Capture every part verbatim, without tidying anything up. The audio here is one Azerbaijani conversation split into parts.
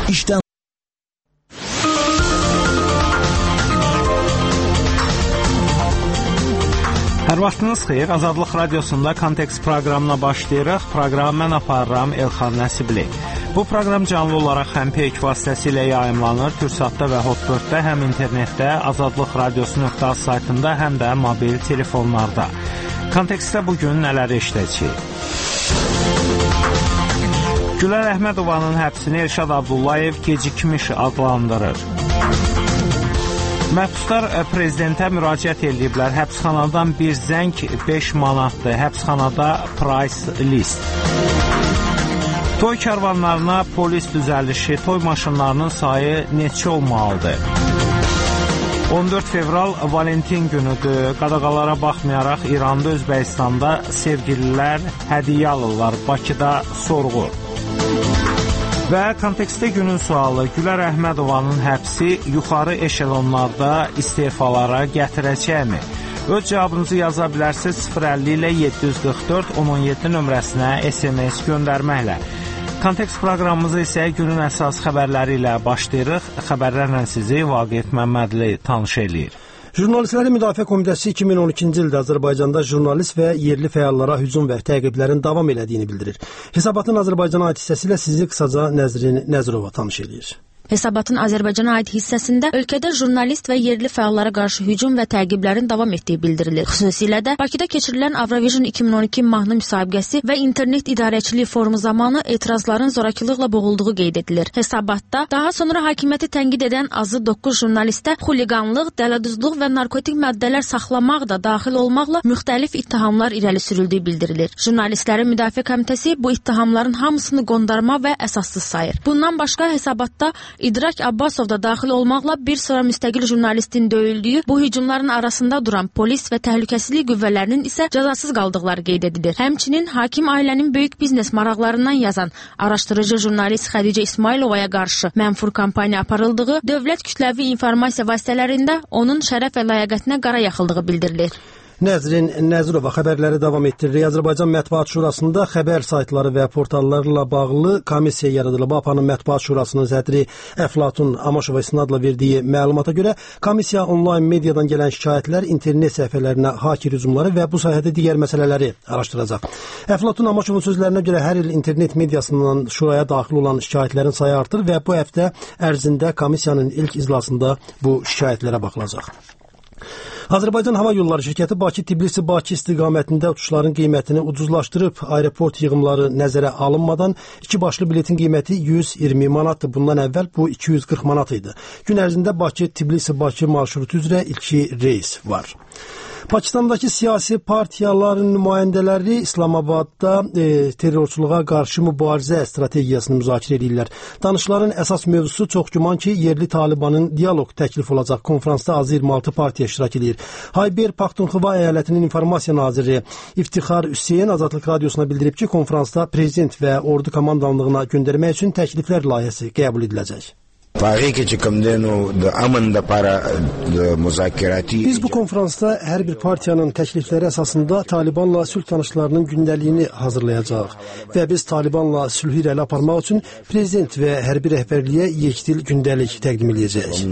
İşten Hər vaxtınız xeyir. Azadlıq Radiosunda Kontekst proqramına başlayırıq. Proqramı mən aparıram Elxan Nəsibli. Bu proqram canlı olaraq həm P iki vasitəsilə yayımlanır, Türksatda və Hotbirddə, həm internetdə, azadlıq radiosu nöqtə az saytında, həm də mobil telefonlarda. Kontekstdə bugün nələr eşidəcəyik? Gülər Əhmədovanın həbsini Elşad Abdullayev gecikmiş adlandırır. Məhbuslar prezidentə müraciət ediblər. Həbsxanadan bir zəng beş manatdır. Həbsxanada price list. Toy karvanlarına polis düzəlişi, toy maşınlarının sayı neçə olmalıdır? on dörd fevral Valentin günüdür. Qadağalara baxmayaraq İranda, Özbəkistanda sevgililər hədiyyə alırlar. Bakıda sorğu. Və kontekstdə günün sualı, Gülər Əhmədovanın həbsi yuxarı eşelonlarda istefalara gətirəcəkmi? Öz cavabınızı yaza bilərsiniz sıfır əlli ilə yeddi yüz qırx dörd on on yeddi nömrəsinə S M S göndərməklə. Kontekst proqramımızı isə günün əsas xəbərləri ilə başlayırıq. Xəbərlərlə sizi Vaqif Məmmədli tanış eləyir. Jurnalistlərin Müdafiə Komitəsi iki min on ikinci ildə Azərbaycanda jurnalist və yerli fəallara hücum və təqiblərin davam elədiyini bildirir. Hesabatın Azərbaycana aid hissəsi ilə sizi qısaca Nəzrin Nəzirova tanış edir. Hesabatın Azərbaycana aid hissəsində ölkədə jurnalist və yerli fəallara qarşı hücum və təqiblərin davam etdiyi bildirilir. Xüsusilə də Bakıda keçirilən Avrovision iki min on iki mahnı müsabiqəsi və internet idarəçiliyi forumu zamanı etirazların zorakılıqla boğulduğu qeyd edilir. Hesabatda daha sonra hakimiyyəti tənqid edən azı doqquz jurnalistə xuliqanlıq, dələduzluq və narkotik maddələr saxlamaq da daxil olmaqla müxtəlif ittihamlar irəli sürüldüyü bildirilir. Jurnalistlərin Müdafiə Komitəsi bu ittihamların hamısını qondarma və əsassız sayır. Bundan başqa hesabatda İdrak Abbasov da daxil olmaqla bir sıra müstəqil jurnalistin döyüldüyü, bu hücumların arasında duran polis və təhlükəsizlik qüvvələrinin isə cəzasız qaldıqları qeyd edilir. Həmçinin hakim ailənin böyük biznes maraqlarından yazan araşdırıcı jurnalist Xədicə İsmayılovaya qarşı mənfur kampaniya aparıldığı, dövlət kütləvi informasiya vasitələrində onun şərəf və ləyaqətinə qara yaxıldığı bildirilir. Nəzrin Nəzirova xəbərləri davam etdirir. Azərbaycan Mətbuat Şurasında xəbər saytları və portallarla bağlı komissiya yaradılıb. A P A-nın Mətbuat Şurasının sədri Əflatun Amaşova istinadla verdiyi məlumata görə komissiya onlayn mediadan gələn şikayətlər, internet səhifələrinə haker hücumları və bu sahədə digər məsələləri araşdıracaq. Əflatun Amaşovun sözlərinə görə hər il internet mediasından şuraya daxil olan şikayətlərin sayı artır və bu həftə ərzində komissiyanın ilk iclasında bu şikayətlərə baxılacaq. Azərbaycan Hava Yolları şirkəti Bakı-Tbilisi-Bakı istiqamətində uçuşların qiymətini ucuzlaşdırıb. Aeroport yığımları nəzərə alınmadan iki başlı biletin qiyməti yüz iyirmi manatdır. Bundan əvvəl bu iki yüz qırx manat idi. Gün ərzində Bakı-Tbilisi-Bakı marşrutu üzrə iki reys var. Pakistandakı siyasi partiyaların nümayəndələri İslamabadda e, terrorçuluğa qarşı mübarizə strategiyasını müzakirə edirlər. Danışıqların əsas mövzusu çox güman ki, yerli Talibanın dialoq təklif olacaq. Konfransda azı iyirmi altı partiya iştirak edir. Hayber Paxtunxva əyalətinin informasiya naziri İftixar Hüseyn Azadlıq Radiosuna bildirib ki, konfransda prezident və ordu komandanlığına göndərmək üçün təkliflər layihəsi qəbul ediləcək. Biz bu konfransda hər bir partiyanın təklifləri əsasında Talibanla sülh danışıqlarının gündəliyini hazırlayacaq və biz Talibanla sülhü irəli aparmaq üçün prezident və hərbi rəhbərliyə yekdil gündəlik təqdim edəcəyik.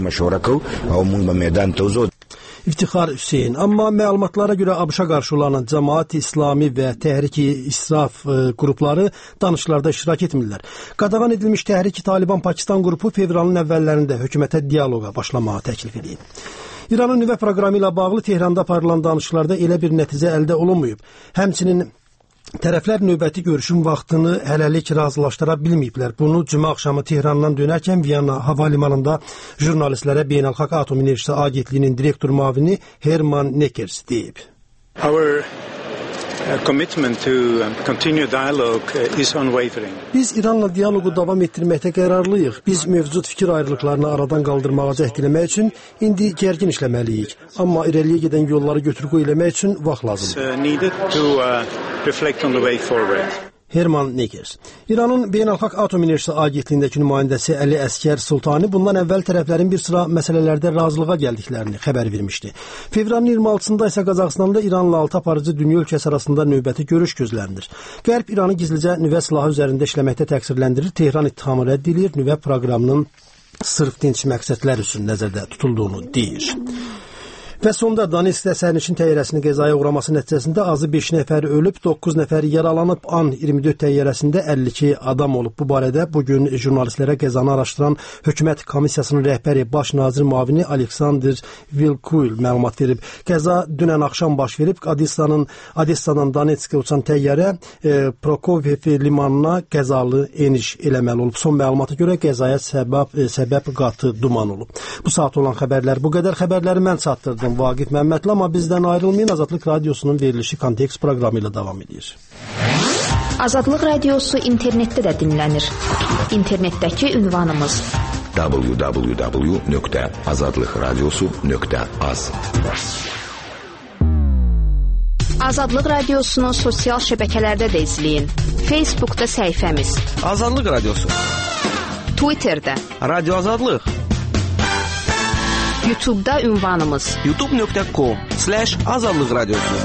İftixar Hüseyn. Amma məlumatlara görə ABŞ-a qarşı olan Cəmaət İslami və Təhrik-i İsraf e, qrupları danışıqlarda iştirak etmirlər. Qadağan edilmiş Təhrik-i Taliban Pakistan qrupu fevralın əvvəllərində hökumətə dialoqa başlamağı təklif edib. İranın nüvə proqramı ilə bağlı Tehranda aparılan danışıqlarda elə bir nəticə əldə olunmayıb. Həmçinin tərəflər növbəti görüşün vaxtını hələlik razılaşdıra bilməyiblər. Bunu cümə axşamı Tehrandan dönərkən Viyana hava limanında jurnalistlərə Beynəlxalq Atom Enerjisi Agentliyinin direktor müavini Herman Nekers deyib. Our commitment to continue dialogue is unwavering. Biz İranla dialoqu davam etdirməkdə qərarlıyıq. Biz mövcud fikir ayrılıqlarını aradan qaldırmağa cəhd eləmək üçün indi gərgin işləməliyik. Amma irəliyə gedən yolları götür-qoy eləmək üçün vaxt lazımdır. Herman Negers. İranın Beynəlxalq Atom Enerjisi Agentliyindəki nümayəndəsi Əli Əskər Sultani bundan əvvəl tərəflərin bir sıra məsələlərdə razılığa gəldiklərini xəbər vermişdi. Fevralın iyirmi altısında isə Qazaxıstanda İranla altı aparıcı dünya ölkəsi arasında növbəti görüş gözlənilir. Qərb İranı gizlicə nüvə silahı üzərində işləməkdə təqsirləndirir, Tehran ittihamı rədd edir, nüvə proqramının sırf dinç məqsədlər üçün nəzərdə tutulduğunu deyir. Və sonda Donetskdə sərnişin təyyarəsinin qəzaya uğraması nəticəsində azı beş nəfər ölüb, doqquz nəfər yaralanıb. An iyirmi dörd təyyarəsində əlli iki adam olub. Bu barədə bugün jurnalistlərə qəzanı araşdıran hökumət komissiyasının rəhbəri baş nazir müavini Aleksandr Vilkuyl məlumat verib. Qəza dünən axşam baş verib. Odessanın Odessadan Donetskə uçan təyyarə e, Prokofiev limanına qəzalı eniş eləməli olub. Son məlumata görə qəzaya səbəb e, səbəb qatı duman olub. Bu saat olan xəbərlər bu qədər. Xəbərləri mən çatdırdım. Vaqif Məmmədli, amma bizdən ayrılmayın. Azadlıq Radiosunun verilişi Kontekst proqramı ilə davam edir. Azadlıq Radiosu internetdə də dinlənir. İnternetdəki ünvanımız w w w nöqtə azadlıq radiosu nöqtə az. Azadlıq Radiosunu sosial şəbəkələrdə də izləyin. Facebookda səhifəmiz Azadlıq Radiosu, Twitterdə Radio Azadlıq, YouTube'da ünvanımız youtube nöqtə com slash azadlıq radiosu.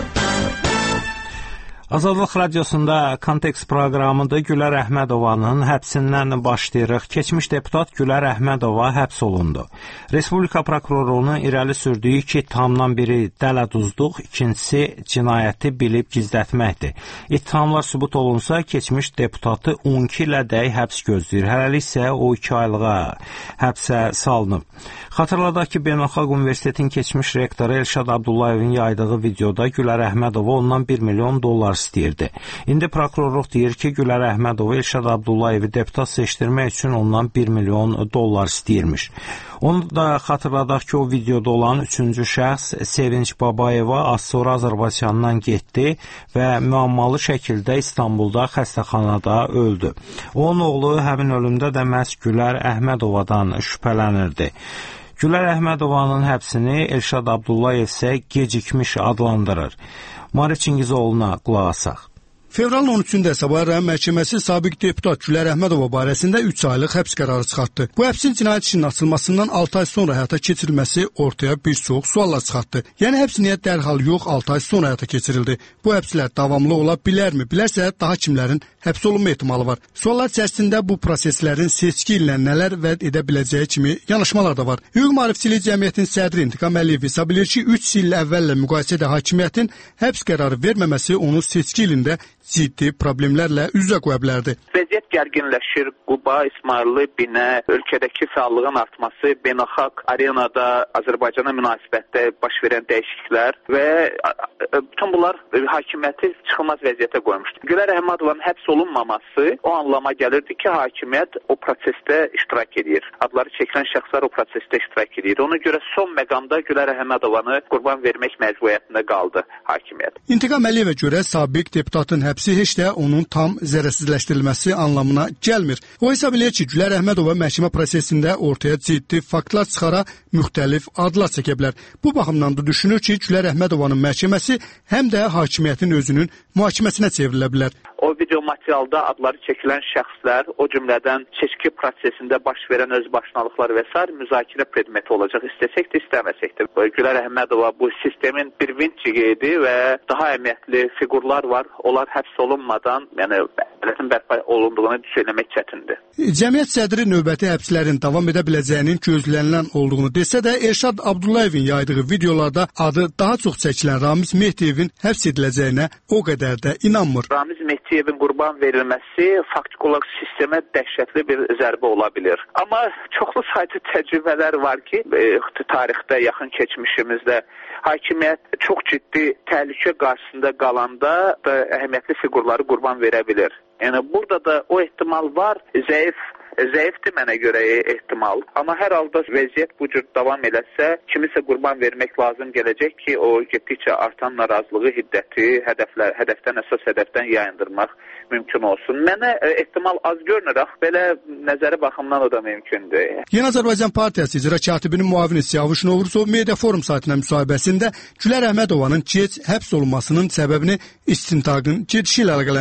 Azadlıq Radiosunda Kontekst proqramında Gülər Əhmədovanın həbsindən başlayırıq. Keçmiş deputat Gülər Əhmədova həbs olundu. Respublika prokurorunun irəli sürdüyü iki ittihamdan biri dələduzluq, ikincisi cinayəti bilib gizlətməkdir. İttihamlar sübut olunsa, keçmiş deputatı on iki ilədək həbs gözləyir. Hələlik isə o iki aylığa həbsə salınıb. Xatırladaq ki, Beynəlxalq Universitetin keçmiş rektoru Elşad Abdullayevin yaydığı videoda Gülər Əhmədova ondan bir milyon dollar istəyirdi. İndi prokurorluq deyir ki, Gülər Əhmədova Elşad Abdullayevi deputat seçdirmək üçün ondan bir milyon dollar istəyirmiş. Onu da xatırladaq ki, o videoda olan üçüncü şəxs Sevinç Babayeva az sonra Azərbaycandan getdi və müəmmalı şəkildə İstanbulda xəstəxanada öldü. Onun oğlu həmin ölümdə də məhz Gülər Əhmədovadan şübhələnirdi. Gülər Əhmədovanın həbsini Elşad Abdullayev isə gecikmiş adlandırır. Mari Çingizoğlu'na qulaq asaq. Fevralın on üçündə Sabah rayon məhkəməsi sabiq deputat Gülər Əhmədova barəsində üç aylıq həbs qərarı çıxartdı. Bu həbsin cinayət işinin açılmasından altı ay sonra həyata keçirilməsi ortaya bir çox suallar çıxartdı. Yəni həbs niyə dərhal yox, altı ay sonra həyata keçirildi? Bu həbslər davamlı ola bilərmi? Bilərsə daha kimlərin həbs olunma ehtimalı var? Suallar içərisində bu proseslərin seçki ilə nələr vəd edə biləcəyi kimi yanaşmalar da var. Hüquq Maarifçilik Cəmiyyətinin sədri İntiqam Əliyev hesab edir ki, üç il əvvəllə müqayisədə hakimiyyətin həbs qərarı verməməsi onu seçki ilində ciddi problemlərlə üz-üzə qoya bilərdi. Vəziyyət gərginləşir. Quba, İsmayıllı, Binə, ölkədəki fəallığın artması, beynəlxalq arenada Azərbaycana münasibətdə baş verən dəyişikliklər və bütün bunlar hakimiyyəti çıxılmaz vəziyyətə qoymuşdu. Gülər Əhmədovanın həbs olunmaması o anlama gəlirdi ki, hakimiyyət o prosesdə iştirak edir. Adları çəkilən şəxslər o prosesdə iştirak edir. Ona görə son məqamda Gülər Əhmədovanı qurban vermək məcburiyyətində qaldı hakimiyyət. İntiqam Əliyevə görə sabiq deputatın həbsi heç də onun tam zərərsizləşdirilməsi anlamına gəlmir. O hesab edir ki, Gülər Əhmədova məhkəmə prosesində ortaya ciddi faktlar çıxara müxtəlif adlar çəkə bilər. Bu baxımdan da düşünür ki, Gülər Əhmədovanın məhkəməsi həm də hakimiyyətin özünün mühakiməsinə çevrilə bilər. O video materialda adları çəkilən şəxslər, o cümlədən seçki prosesində baş verən özbaşınalıqlar və sair müzakirə predmeti olacaq. İstəsək də, istəməsək də. Gülər Əhmədova bu sistemin bir vinçiqiydi və daha əhəmiyyətli fiqurlar var. Onlar həbs olunmadan, yəni ədalətin bərpa olunduğunu söyləmək çətindir. Cəmiyyət sədri növbəti həbslərin davam edə biləcəyinin gözlənilən olduğunu desə də, Elşad Abdullayevin yaydığı videolarda adı daha çox çəkilən Ramiz Mehdiyevin həbs ediləcəyinə o qədər də inanmır. Ramiz Mehdiyevin qurban verilməsi faktiki olaraq sistemə dəhşətli bir zərbə ola bilir. Amma çoxlu sayda təcrübələr var ki, tarixdə, yaxın keçmişimizdə hakimiyyət çox ciddi təhlükə qarşısında qalanda da əhəmiyyətli fiqurları qurban verə bilir. Yəni burada da o ehtimal var, zəif Zəifdir mənə görə ehtimal. Amma hər halda vəziyyət bu cür davam eləsə, kimisə qurban vermək lazım gələcək ki, o getdikcə artan narazılığı, hiddəti, hədəflər, hədəfdən əsas hədəfdən yayındırmaq mümkün olsun. Mənə ehtimal az görünür, ax belə nəzəri baxımdan o da mümkündür. Yeni Azərbaycan Partiyası icra katibinin müavini Siyavuş Novruzov Media Forum saytına müsahibəsində Gülər Əhmədovanın gec həbs olunmasının səbəbini istintaqın gedişi ilə əlaqələndirib.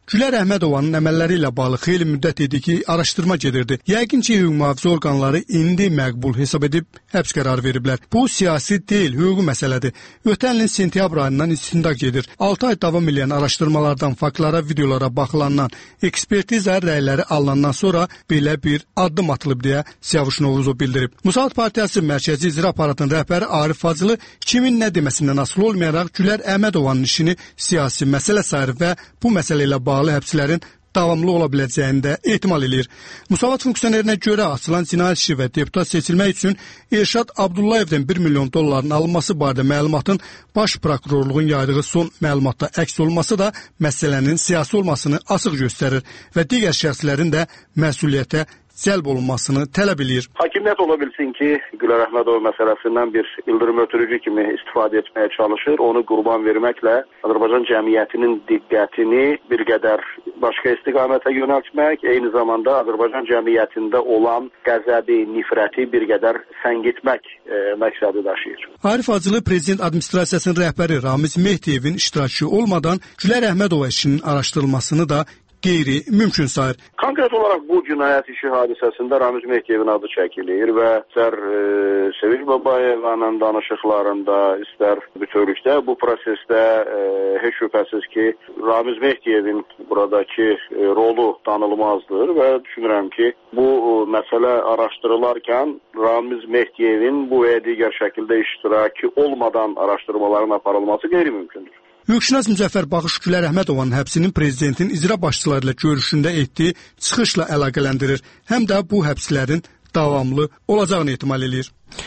Gülər Əhmədovanın əməlləri ilə bağlı xeyli müddət idi ki, araşdırma gedirdi. Yəqin ki, hüquq mühafizə orqanları indi məqbul hesab edib həbs qərarı veriblər. Bu siyasi deyil, hüquqi məsələdir. Ötən ilin sentyabr ayından istintaq gedir. altı ay davam edən araşdırmalardan, faktlara, videolara baxılandan, ekspertiza rəyləri alınandan sonra belə bir addım atılıb deyə Siyavuş Novruzov bildirib. Müsavat Partiyası Mərkəzi İcra Aparatının rəhbəri Arif Fazılı kimin nə deməsindən asılı olmayaraq Gülər Əhmədovanın işini siyasi məsələ sayır və bu məsələ ilə bağlı həbslərin davamlı ola biləcəyini də ehtimal edir. Müsavat funksionerinə görə açılan cinayət işi və deputat seçilmək üçün Elşad Abdullayevdən bir milyon dolların alınması barədə məlumatın baş prokurorluğun yaydığı son məlumatda əks olması da məsələnin siyasi olmasını açıq göstərir və digər şəxslərin də məsuliyyətə cəlb olunmasını tələb edir. Hakimiyyət ola bilsin ki, Gülər Əhmədov məsələsindən bir ildırım ötürücü kimi istifadə etməyə çalışır. Onu qurban verməklə Azərbaycan cəmiyyətinin diqqətini bir qədər başqa istiqamətə yönəltmək, eyni zamanda Azərbaycan cəmiyyətində olan qəzəbi, nifrəti bir qədər səngitmək e, məqsədi daşıyır. Arif Hacılı Prezident Administrasiyasının rəhbəri Ramiz Mehdiyevin iştirakı olmadan Gülər Əhmədova işinin araşdırılmasını da qeyri-mümkün sayır. Konkret olaraq bu cinayət işi hadisəsində Ramiz Mehdiyevin adı çəkilir və istər e, Sevinç Babayev'ın danışıqlarında, istər bütövlükdə bu prosesdə e, heç şübhəsiz ki, Ramiz Mehdiyevin buradakı e, rolu tanınmazdır və düşünürəm ki, bu e, məsələ araşdırılarkən Ramiz Mehdiyevin bu və digər şəkildə iştirakı olmadan araşdırmaların aparılması qeyri-mümkündür. Hüquqşünas Müzəffər Baxış Gülər Əhmədovanın həbsinin prezidentin icra başçıları ilə görüşündə etdiyi çıxışla əlaqələndirir. Həm də bu həbslərin davamlı olacağını ehtimal edir.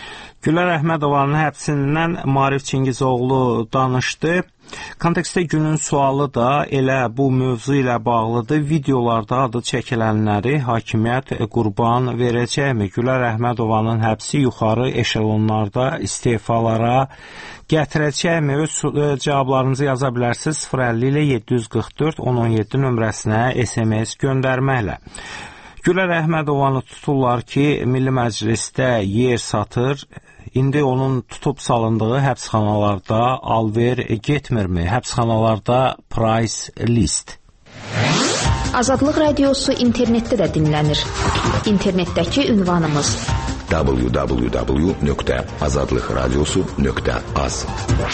Gülər Əhmədovanın həbsindən Maarif Çingizoğlu danışdı. Kontekstdə günün sualı da elə bu mövzu ilə bağlıdır. Videolarda adı çəkilənləri hakimiyyət qurban verəcəkmi? Gülər Əhmədovanın həbsi yuxarı eşelonlarda istefalara gətirəcəkmi? Öz cavablarınızı yaza bilərsiniz sıfır əlli ilə yeddi yüz qırx dörd on on yeddi nömrəsinə S M S göndərməklə. Gülər Əhmədovanı tuturlar ki, Milli Məclisdə yer satır. İndi onun tutub salındığı həbsxanalarda alver getmirmi? Həbsxanalarda price list. Azadlıq Radiosu internetdə də dinlənir. İnternetdəki ünvanımız w w w nöqtə azadlıq radiosu nöqtə az.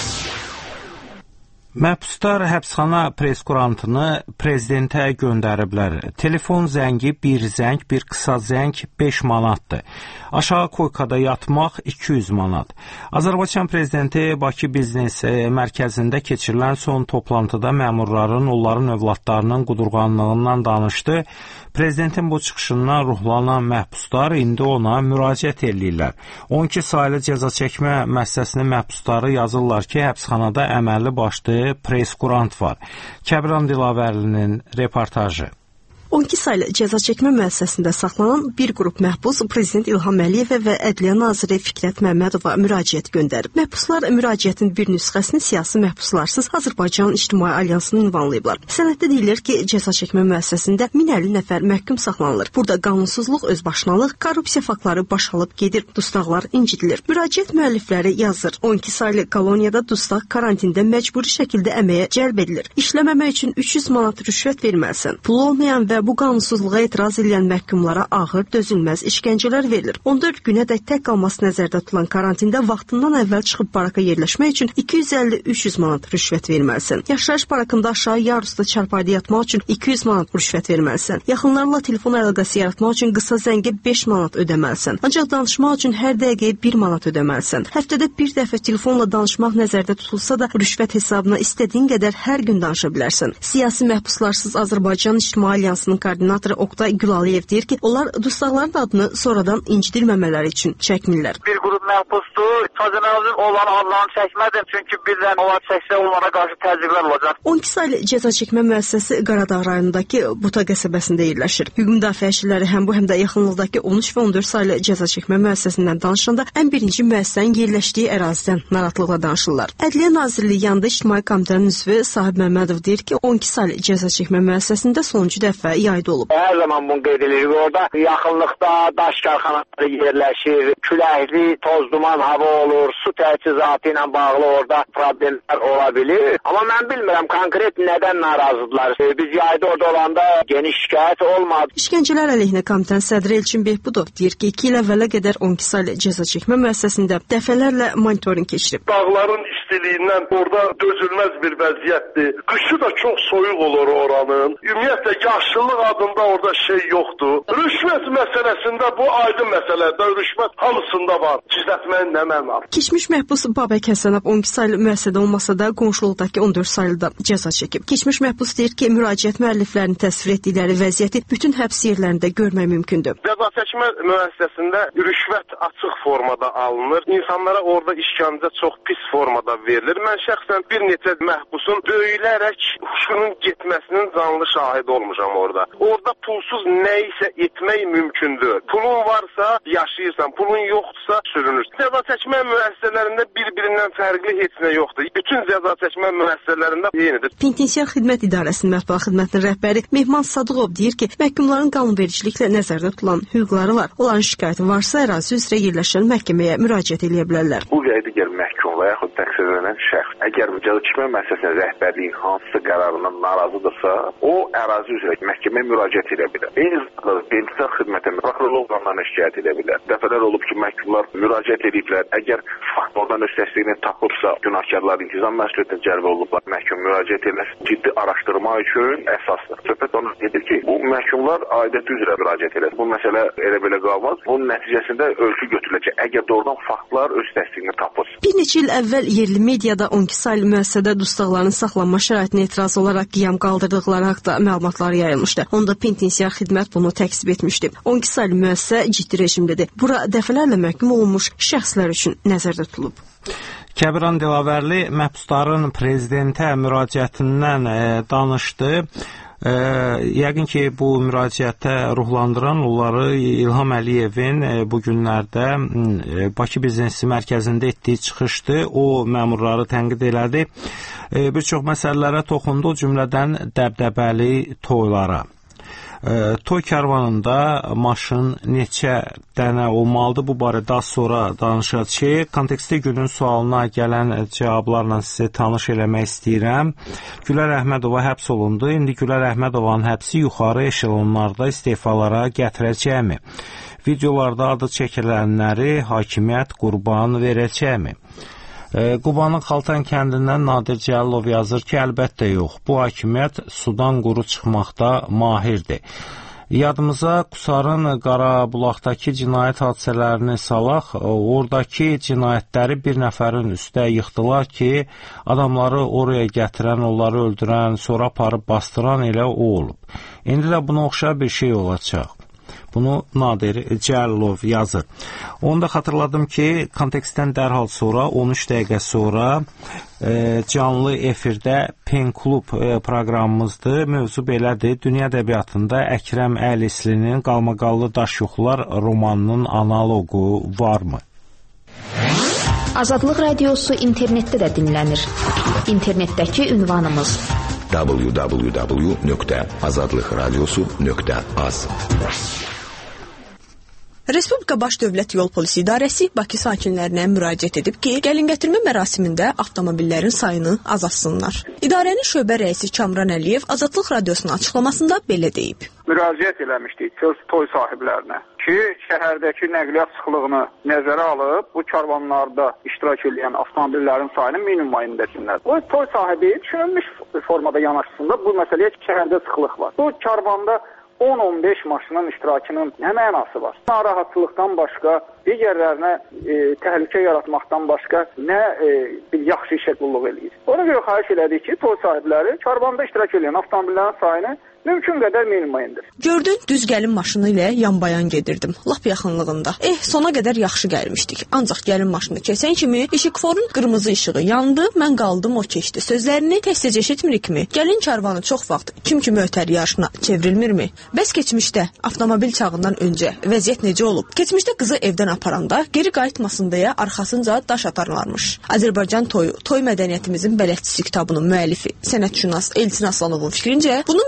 Məhbuslar həbsxana preskurantını prezidentə göndəriblər. Telefon zəngi bir zəng, bir qısa zəng beş manatdır. Aşağı koykada yatmaq iki yüz manat. Azərbaycan prezidenti Bakı Biznes Mərkəzində keçirilən son toplantıda məmurların, onların övladlarının qudurğanlığından danışdı. Prezidentin bu çıxışından ruhlanan məhbuslar indi ona müraciət edirlər. on iki saylı cəza çəkmə müəssisəsinin məhbusları yazırlar ki, həbsxanada əməlli başlı preskurant var. Kəbran Dilavərlinin reportajı. on iki saylı cəza çəkmə müəssisəsində saxlanan bir qrup məhbus Prezident İlham Əliyevə və Ədliyyə Naziri Fikrət Məmmədova müraciət göndərib. Məhbuslar müraciətin bir nüsxəsini siyasi məhbuslarsız Azərbaycan İctimai Alyansını ünvanlayıblar. Sənəddə deyilir ki, cəza çəkmə müəssisəsində min əlli nəfər məhkum saxlanılır. Burada qanunsuzluq, özbaşınalıq, korrupsiya faktları başalıb gedir, dustaqlar incidilir. Müraciət müəllifləri yazır. on iki saylı koloniyada dustaq karantində məcburi şəkildə əməyə cəlb edilir. İşləməmək üçün üç yüz manat rüşvət verməlisən. Pulu olmayan və bu qanunsuzluğa etiraz edən məhkumlara ağır, dözülməz işgəncələr verilir. on dörd günədək tək qalması nəzərdə tutulan karantində vaxtından əvvəl çıxıb paraka yerləşmək üçün iki yüz əlli üç yüz manat rüşvət verməlisən. Yaşayış parkında aşağı yarusda çarpayda yatmaq üçün iki yüz manat rüşvət verməlisən. Yaxınlarla telefon əlaqəsi yaratmaq üçün qısa zəngə beş manat ödəməlisən. Ancaq danışmaq üçün hər dəqiqəyə bir manat ödəməlisən. Həftədə bir dəfə telefonla danışmaq nəzərdə tutulsa da rüşvət hesabına istədiyin qədər hər gün danışa bilərsən. Siyasi məhbuslarsız Azərbaycan İctimai Alyansının koordinatoru Oqtay Gülaliyev deyir ki, onlar dustaqların adını sonradan incidirməmələri üçün çəkmirlər. Bir qrup məhbusdur, təcəməlizm olan adlarını çəkmədim, çünki birdən onlar çəksə onlara qarşı təzyiqlər olacaq. on iki saylı cəza çəkmə müəssisəsi Qaradağ rayonundakı Buta qəsəbəsində yerləşir. Hüquq müdafiəçiləri həm bu, həm də yaxınlıqdakı on üç və on dörd saylı cəza çəkmə müəssisəsindən danışanda ən birinci müəssisənin yerləşdiyi ərazidən narahatlıqla danışırlar. Ədliyyə Nazirliyi yanında İctimai Komitənin üzvü Sahib Məmmədov deyir ki, on iki saylı cəza çəkmə müəssisəsində sonuncu dəfə yayda olub. Hər zaman bunu qeyd edirik. Orada yaxınlıqda daş karxanaları yerləşir, küləkli, toz duman hava olur, su təchizatı ilə bağlı orada problemlər ola bilir. Amma mən bilmirəm konkret nədən narazıdırlar. Biz yayda orada olanda geniş şikayət olmadı. İşgəncələr əleyhinə komitənin sədri Elçin Behbudov deyir ki, iki il əvvələ qədər on iki saylı cəza çəkmə müəssisəsində dəfələrlə monitorinq keçirib. Dağların istiliyindən orada dözülməz bir vəziyyətdir. Qışı da çox soyuq olur oranın. Ümumiyyətlə yaşlılıq adında orada şey yoxdur. Rüşvət məsələsində bu aydın məsələdir. Rüşvət hamısında var. Gizlətməyin nə mənası? Keçmiş məhbus Babək Həsənov on iki saylı müəssisədə olmasa da qonşuluqdakı on dörd saylıda cəza çəkib. Keçmiş məhbus deyir ki, müraciət müəlliflərinin təsvir etdikləri vəziyyəti bütün həbs yerlərində görmək mümkündür. Cəza çəkmə müəssisəsində rüşvət açıq formada alınır. İnsanlara orada işgəncə çox pis formada verilir. Mən şəxsən bir neçə məhbusun döyülərək huşunun getməsinin canlı şahidi olmuşam orada. Orada pulsuz nə isə etmək mümkündür. Pulun varsa yaşayırsan, pulun yoxdursa sürünürsən. Cəza çəkmə müəssisələrində bir-birindən fərqli heç nə yoxdur. Bütün cəza çəkmə müəssisələrində eynidir. Penitensiar Xidmət İdarəsinin mətbuat xidmətinin rəhbəri Mehman Sadıqov deyir ki, məhkumların qanunvericiliklə nəzərdə tutulan hüquqları var. Onların şikayəti varsa ərazi üzrə yerləşən məhkəməyə müraciət edə bilərlər. Bu və digər məhkum və yaxud təqsirlənən şəxs əgər cəza çəkmə müəssisəsinin rəhbərliyi hansısa qərarından narazıdırsa, o ərazi üzrə məhkəməyə müraciət edə bilər. Eyni zamanda penitensiar xidmətə prokurorluq orqanlarına şikayət edə bilər. Dəfələr olub ki, məhkumlar müraciət ediblər. Əgər fakt oradan öz təsdiqini tapıbsa, günahkarlar intizam məsuliyyətinə cəlb olunublar. Məhkum müraciət etməsi ciddi araşdırma üçün əsasdır. Söhbət onu edir ki, bu məhkumlar aidiyyəti üzrə müraciət edir. Bu məsələ elə belə qalmaz. Bunun nəticəsində ölçü götürüləcək. Əgər doğrudan faktlar öz təsdiqini tapır. Bir neçə il əvvəl yerli mediada on iki saylı müəssisədə dustaqların saxlanma şəraitinə etiraz olaraq qiyam qaldırdıqları haqqında məlumatlar yayılmışdı. Onda penitensiar xidmət bunu təksib etmişdi. on iki saylı müəssisə ciddi rejimdədir. Bura dəfələrlə məhkum olunmuş şəxslər üçün nəzərdə tutulub. Kəbiran Dilavərli məhbusların prezidentə müraciətindən e, danışdı. E, yəqin ki, bu müraciətə ruhlandıran onları İlham Əliyevin e, bu günlərdə e, Bakı Biznesi Mərkəzində etdiyi çıxışdı. O məmurları tənqid elədi. E, bir çox məsələlərə toxundu, o cümlədən dəbdəbəli toylara. E, toy karvanında maşın neçə dənə olmalıdır? Bu barədə az sonra danışacağıq ki, kontekstli günün sualına gələn cavablarla sizi tanış eləmək istəyirəm. Gülər Əhmədova həbs olundu. İndi Gülər Əhmədovanın həbsi yuxarı eşelonlarda istefalara gətirəcəkmi? Videolarda adı çəkilənləri hakimiyyət qurban verəcəkmi? Qubanın Xaltan kəndindən Nadir Cəlilov yazır ki, əlbəttə yox, bu hakimiyyət sudan quru çıxmaqda mahirdir. Yadımıza Qusarın Qarabulaqdakı cinayət hadisələrini salaq, oradakı cinayətləri bir nəfərin üstə yıxdılar ki, adamları oraya gətirən, onları öldürən, sonra aparıb bastıran elə o olub. İndi də buna oxşar bir şey olacaq. Bunu Nadir Cəlilov yazır. Onu da xatırladım ki, kontekstdən dərhal sonra, on üç dəqiqə sonra e, canlı efirdə Pen Klub e, proqramımızdır. Mövzu belədir. Dünya ədəbiyyatında Əkrəm Əlislinin Qalmaqallı Daş Yoxlar romanının analoqu varmı? Azadlıq Radiosu internetdə də dinlənir. İnternetdəki ünvanımız w w w nöqtə azadlıq radiosu nöqtə az. Respublika Baş Dövlət Yol Polisi İdarəsi Bakı sakinlərinə müraciət edib ki, gəlin-gətirmə mərasimində avtomobillərin sayını azaltsınlar. İdarənin şöbə rəisi Kamran Əliyev Azadlıq Radiosunun açıqlamasında belə deyib. Müraciət eləmişdik toy sahiblərinə ki, şəhərdəki nəqliyyat sıxlığını nəzərə alıb bu karvanlarda iştirak edən avtomobillərin sayını minimuma indirsinlər. Bu toy sahibi düşünülmüş formada yanaşsın da bu məsələyə şəhərdə sıxlıq var. Bu karvanda on on beş maşının iştirakının nə mənası var? Narahatçılıqdan başqa, digərlərinə e, təhlükə yaratmaqdan başqa nə e, bir yaxşı işə qulluq eləyir. Ona görə xahiş elədik ki, toy sahibləri karvanda iştirak edən avtomobillərin sayını mümkün qədər minimuma indir. Gördün, düz gəlin maşını ilə yanbayan gedirdim, lap yaxınlığında. Eh, sona qədər yaxşı gəlmişdik. Ancaq gəlin maşını keçən kimi işıqforun qırmızı işığı yandı, mən qaldım, o keçdi. Sözlərini tez-tez eşitmirikmi? Gəlin karvanı çox vaxt kim kimi ötəri yarışına çevrilmirmi? Bəs keçmişdə avtomobil çağından öncə vəziyyət necə olub? Keçmişdə qızı evdən aparanda geri qayıtmasın deyə arxasınca daş atarlarmış. Azərbaycan toyu, toy mədəniyyətimizin bələdçisi kitabının müəllifi, sənətşünas Elçin Aslanovun fikrincə, bunun bir başqa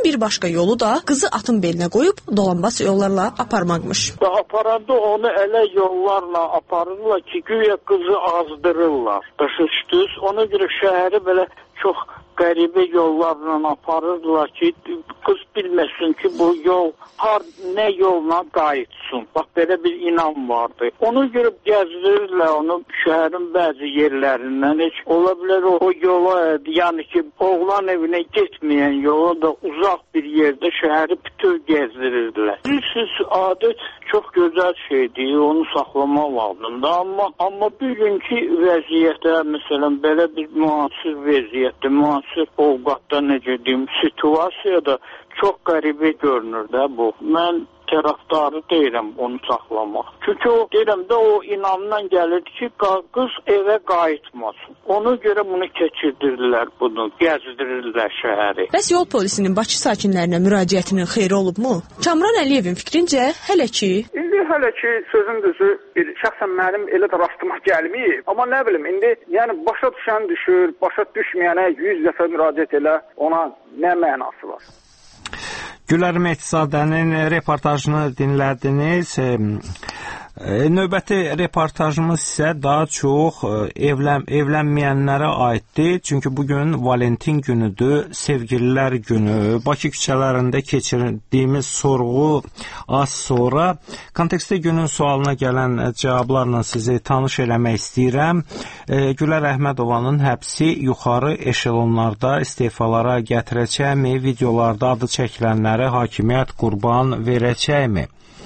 yolu da qızı atın belinə qoyub dolanbac yollarla aparmaqmış. Və aparanda onu elə yollarla aparırlar ki, güya qızı azdırırlar. Başa-düşdünüz? Ona görə şəhəri belə çox qəribə yollarla aparırlar ki, qız bilməsin ki, bu yol har nə yolla qayıtsın. Bax, belə bir inam vardı. Onu görüb gəzdirirlər onu şəhərin bəzi yerlərindən. Heç ola bilər o, o yola, yəni ki, oğlan evinə getməyən yola da uzaq bir yerdə şəhəri bütöv gəzdirirdilər. Bilirsiniz, adət çox gözəl şeydir, onu saxlamaq lazımdır. Amma, amma bugünkü vəziyyətə, məsələn, belə bir müasir vəziyyətdə, müasir ovqatda, necə deyim, situasiyada çox qəribə görünür də bu. Mən tərəfdarı deyirəm onu saxlamaq. Çünki o, deyirəm də o inamdan gəlir ki, qız evə qayıtmasın. Ona görə bunu keçirdirlər bunu, gəzdirirlər şəhəri. Bəs yol polisinin Bakı sakinlərinə müraciətinin xeyri olubmu? Kamran Əliyevin fikrincə, hələ ki... İndi hələ ki, sözün düzü, bir şəxsən mənim elə də rastıma gəlməyib. Amma nə bilim, indi yəni başa düşən düşür, başa düşməyənə yüz dəfə müraciət elə, ona nə mənası var? Gülər Mehtizadənin reportajını dinlədiniz. Növbəti reportajımız isə daha çox evlən, evlənməyənlərə aiddir. Çünki bugün Valentin günüdür, sevgililər günü. Bakı küçələrində keçirdiyimiz sorğu az sonra kontekstdə günün sualına gələn cavablarla sizi tanış eləmək istəyirəm. Gülər Əhmədovanın həbsi yuxarı eşelonlarda istefalara gətirəcəkmi? Videolarda adı çəkilənləri hakimiyyət qurban verəcəkmi?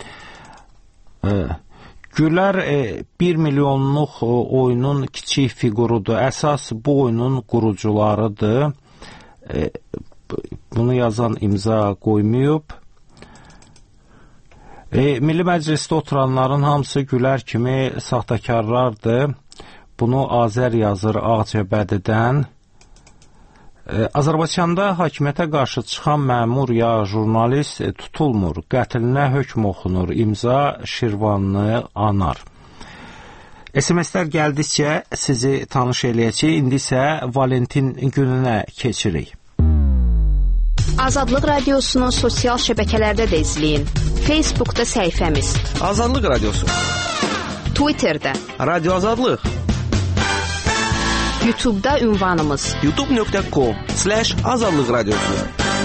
Gülər bir milyonluq oyunun kiçik figurudur. Əsas bu oyunun qurucularıdır. Bunu yazan imza qoymayıb. Milli Məclisdə oturanların hamısı Gülər kimi saxtakarlardır. Bunu Azər yazır Ağcabədidən. Azərbaycanda hakimiyyətə qarşı çıxan məmur ya jurnalist tutulmur, qətilinə hökm oxunur, imza Şirvanlı Anar. S M S-lər gəldikcə sizi tanış eləyəcək, indi isə Valentin gününə keçirik. Azadlıq Radiosunu sosial şəbəkələrdə də izləyin. Facebookda səhifəmiz Azadlıq Radiosu, Twitterdə Radio Azadlıq, YouTube'da ünvanımız youtube nöqtə com slash azadlıq radiosu.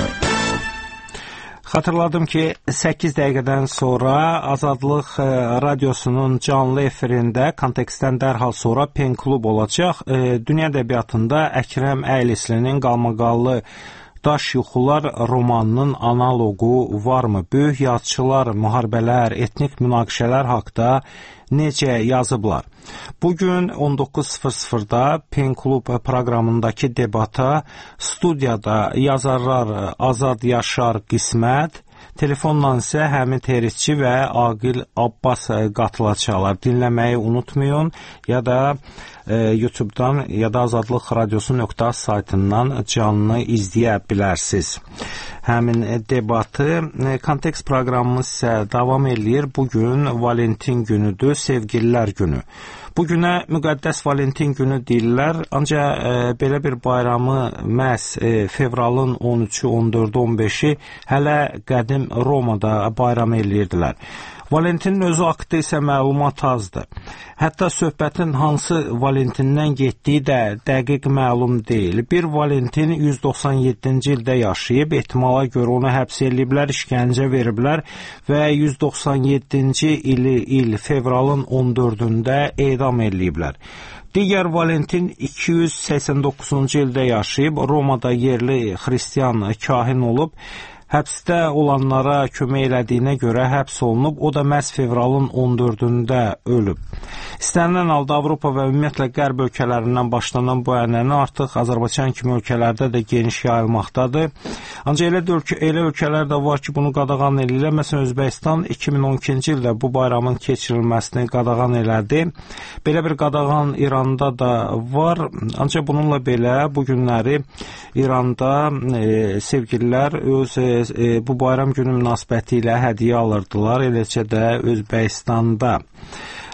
Xatırladım ki, səkkiz dəqiqədən sonra Azadlıq Radiosunun canlı efirində kontekstdən dərhal sonra Pen Klub olacaq. Dünya ədəbiyyatında Əkrəm Əylislinin Qalmaqallı Daş Yuxular romanının analogu varmı? Böyük yazıçılar, müharibələr, etnik münaqişələr haqda necə yazıblar? Bugün on doqquz sıfır sıfırda Pen Klub proqramındakı debata studiyada yazarlar Azad Yaşar Qismət, telefonla isə həmin Terizçi və Aqil Abbas qatılacaqlar. Dinləməyi unutmayın ya da e, YouTube'dan ya da azadlıq radiosu nöqtə az saytından canlı izləyə bilərsiniz. Həmin debatı, e, kontekst proqramımız isə davam eləyir. Bugün Valentin günüdür, sevgililər günü. Bugünə müqəddəs Valentin günü deyirlər, ancaq e, belə bir bayramı məhz e, fevralın on üçü, on dördü, on beşi hələ qədim Romada bayram eləyirdilər. Valentinin özü haqqında isə məlumat azdır. Hətta söhbətin hansı Valentindən getdiyi də dəqiq məlum deyil. Bir Valentin yüz doxsan yeddinci ildə yaşayıb, ehtimala görə onu həbs ediblər, işgəncə veriblər və yüz doxsan yeddinci ili il fevralın on dördündə edam ediblər. Digər Valentin iki yüz səksən doqquzuncu ildə yaşayıb, Romada yerli xristian kahin olub, həbsdə olanlara kömək elədiyinə görə həbs olunub, o da məhz fevralın on dördündə ölüb. İstənilən halda Avropa və ümumiyyətlə Qərb ölkələrindən başlanan bu ənənə artıq Azərbaycan kimi ölkələrdə də geniş yayılmaqdadır. Ancaq elə, ölkə, elə ölkələr də var ki, bunu qadağan edirlər. Məsələn, Özbəkistan iki min on ikinci ildə bu bayramın keçirilməsini qadağan elədi. Belə bir qadağan İranda da var. Ancaq bununla belə bu günləri İranda e, sevgililər öz e, bu bayram günü münasibəti ilə hədiyyə alırdılar, eləcə də Özbəkistanda.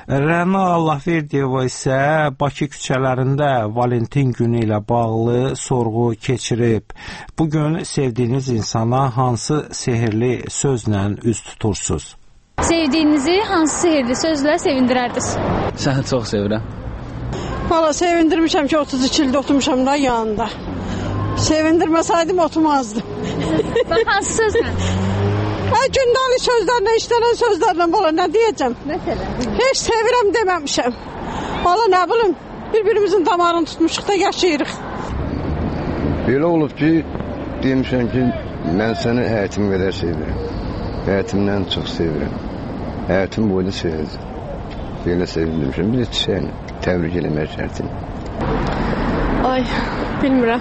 Rəna Allahverdiyeva isə Bakı küçələrində Valentin günü ilə bağlı sorğu keçirib. Bugün sevdiyiniz insana hansı sehirli sözlə üz tutursunuz? Sevdiyinizi hansı sehirli sözlə sevindirərdiniz? Səni çox sevirəm. Valla sevindirmişəm ki, otuz iki ildə oturmuşam da yanında. Sevindirməsəydim oturmazdım. Bax, hansı sözlə? Hə, gündəlik sözlərlə, işlənən sözlərlə, valla nə deyəcəm? Məsələn? Heç sevirəm deməmişəm. Valla nə bilim, bir-birimizin damarını tutmuşuq da yaşayırıq. Belə olub ki, demişəm ki, mən səni həyətim qədər sevirəm. Həyətimdən çox sevirəm. Həyətim boyunu sevəcəm. Belə sevindirmişəm. Bir də çiçəyini təbrik eləmək şərtini. Ay, bilmirəm.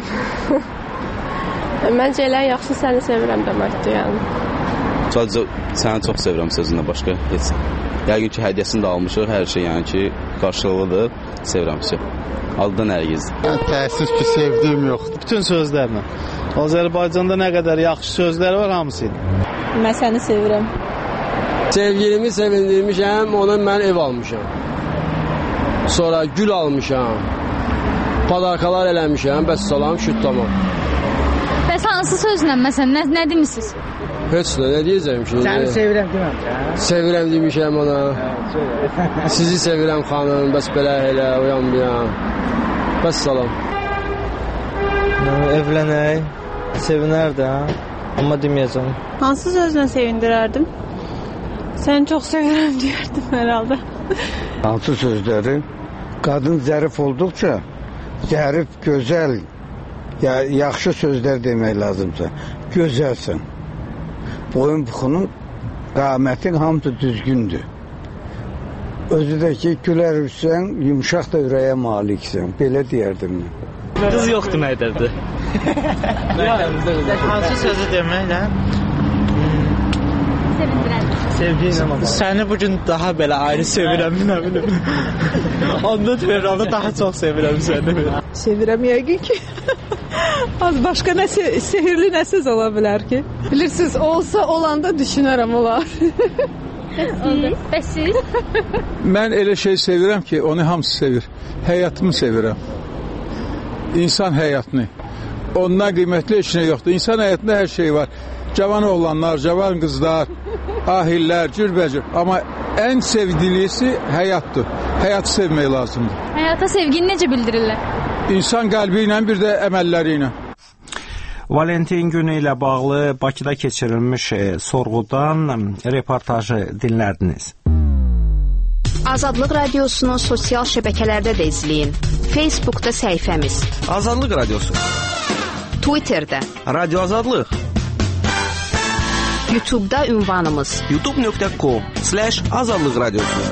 Məncə elə yaxşı səni sevirəm deməkdir, yəni. Sadəcə səni çox sevirəm sözündə başqa heç. Yəqin ki, hədiyyəsini də almışıq, hər şey yəni ki, qarşılıqlıdır. Sevirəm ki. Aldan ərgizdir. Yəni, təəssüf ki, sevdiyim yoxdur. Bütün sözlərlə. Azərbaycanda nə qədər yaxşı sözlər var, hamısı ilə. Mən səni sevirəm. Sevgilimi sevindirmişəm, ona mən ev almışam. Sonra gül almışam. Padarkalar eləmişəm, bəs salam, şüt tamam. Bəs hansı sözlə, məsələn, nə, nə demişsiniz? Heç nə, nə deyəcəm ki? Səni sevirəm deməmişəm. Sevirəm demişəm ona. Sizi sevirəm xanım, bəs belə elə, uyan bir yan. Bəs salam. Evlənək, sevinərdə, amma deməyəcəm. Hansı sözlə sevindirərdim? Səni çox sevirəm deyərdim herhalde. Hansı sözləri? Qadın zərif olduqca, zərif, gözəl, ya, yaxşı sözlər demək lazımsa, gözəlsən. Boyun buxunun, qamətin hamısı düzgündür. Özü də ki, gülərsən, yumuşaq da ürəyə maliksən. Belə deyərdim mən. Qız yoxdur mədərdə. Hansı sözü deməklə? Sevgiyinlə. Səni bugün daha belə ayrı sevirəm, nə bilim. Ondan Ferranda daha çox sevirəm səni. Sevirəm yəqin ki. Az başqa nə se sehirli nə söz ola bilər ki? Bilirsiniz, olsa olanda düşünərəm olar. Bəs siz? Mən elə şey sevirəm ki, onu hamısı sevir. Həyatımı sevirəm. İnsan həyatını. Ondan qiymətli heç nə yoxdur. İnsan həyatında hər şey var. Cavan oğlanlar, cavan qızlar, ahillər, cürbəcür. Amma ən sevdilisi həyatdır. Həyatı sevmək lazımdır. Həyata sevgini necə bildirirlər? İnsan qəlbi ilə, bir də əməlləri ilə. Valentin günü ilə bağlı Bakıda keçirilmiş e, sorğudan reportajı dinlərdiniz. Azadlıq Radiosunu sosial şəbəkələrdə də izləyin. Facebookda səhifəmiz Azadlıq Radiosu, Twitterdə Radio Azadlıq, YouTube'da ünvanımız youtube nöqtə com slash azadlıq radiosu.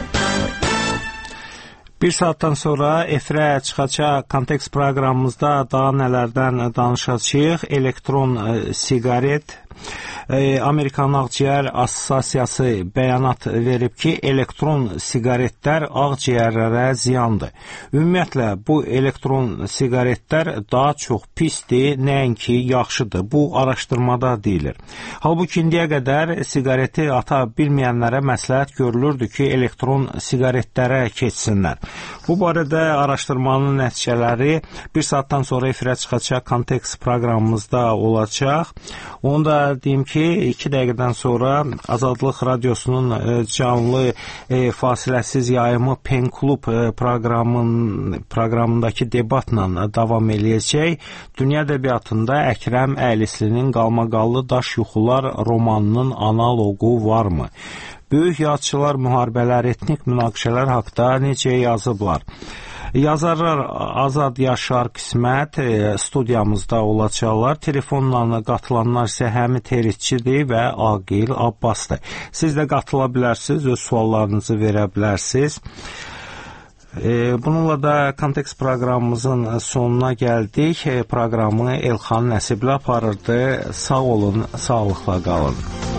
Bir saatdan sonra efirə çıxacaq Kontekst proqramımızda daha nələrdən danışacağıq. Elektron e, siqaret. E, Amerikan Ağciyər Assosiasiyası bəyanat verib ki, elektron siqaretlər ağciyərlərə ziyandır. Ümumiyyətlə, bu elektron siqaretlər daha çox pisdir, nəinki yaxşıdır. Bu araşdırmada deyilir. Halbuki indiyə qədər siqareti ata bilməyənlərə məsləhət görülürdü ki, elektron siqaretlərə keçsinlər. Bu barədə araşdırmanın nəticələri bir saatdan sonra efirə çıxacaq Kontekst proqramımızda olacaq. Onu da deyim ki, iki dəqiqədən sonra Azadlıq Radiosunun canlı e, fasiləsiz yayımı Pen Klub e, proqramın, proqramındakı debatla davam eləyəcək. Dünya ədəbiyyatında Əkrəm Əlislinin Qalmaqallı Daş Yuxular romanının analoqu varmı? Böyük yazıçılar müharibələr, etnik münaqişələr haqqında necə yazıblar? Yazarlar Azad Yaşar Qismət studiyamızda olacaqlar. Telefonla qatılanlar isə Həmid Teritçidir və Aqil Abbasdır. Siz də qatıla bilərsiniz, öz suallarınızı verə bilərsiniz. Bununla da Kontekst proqramımızın sonuna gəldik. Proqramı Elxan Nəsiblə aparırdı. Sağ olun, sağlıqla qalın.